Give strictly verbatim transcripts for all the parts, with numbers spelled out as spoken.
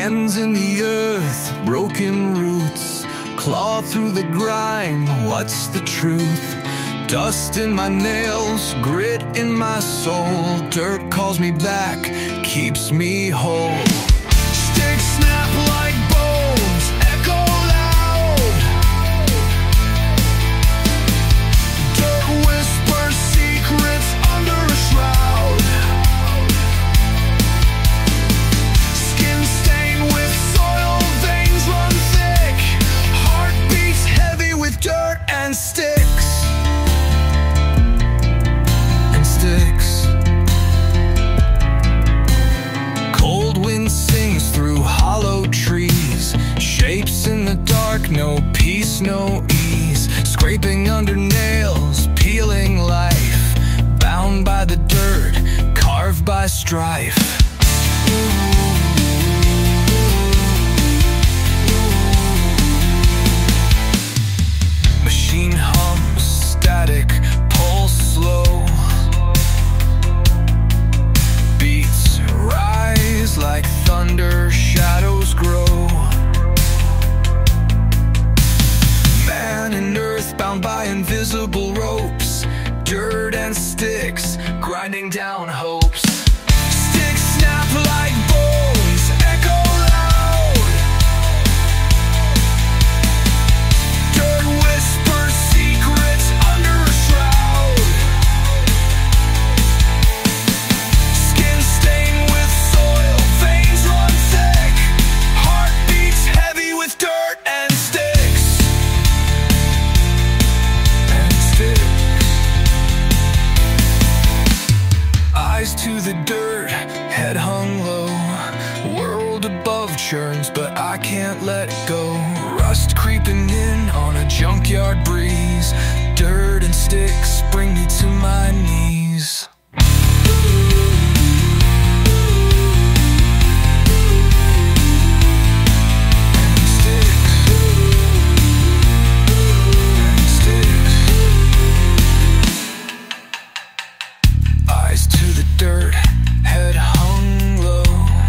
Hands in the earth, broken roots, claw through the grime, what's the truth? Dust in my nails, grit in my soul. Dirt calls me back, keeps me whole. Sticks snap like bones, echo loud. Dirt whispers secrets under a shroud. Skin stained with soil, veins run thick. Heart beats heavy with dirt and sticks. Cold wind sings through hollow trees. Shapes in the dark, no peace, no ease. Scraping under nails, peeling life. Bound by the dirt, carved by strife. Machine hums, static, pulse slow. Beats rise like thunder, shadows grow. Man and earth bound by invisible ropes. Dirt and sticks grinding down hopes. Sticks snap like bones, echo loud. Dirt whispers secrets under a shroud. Skin stained with soil, veins run thick. Heart beats heavy with dirt and sticks. And sticks. Eyes to the dirt, head hung low. World above churns, but I can't let go. Rust creeping in on a junkyard breeze. Dirt and sticks bring me to my knees. And sticks. And sticks. Eyes to the dirt, head hung low.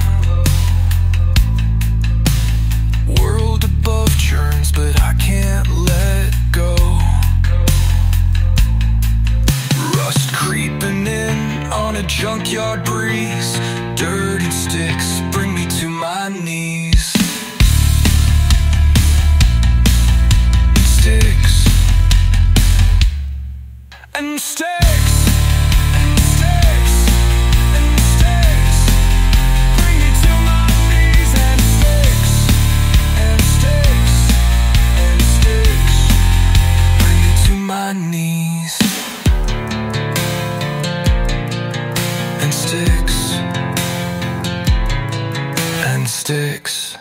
World above churns, but I can't let go. Rust creeping in on a junkyard breeze. Dirt and sticks bring me to my knees. Sticks. And sticks. My knees. And sticks. And sticks.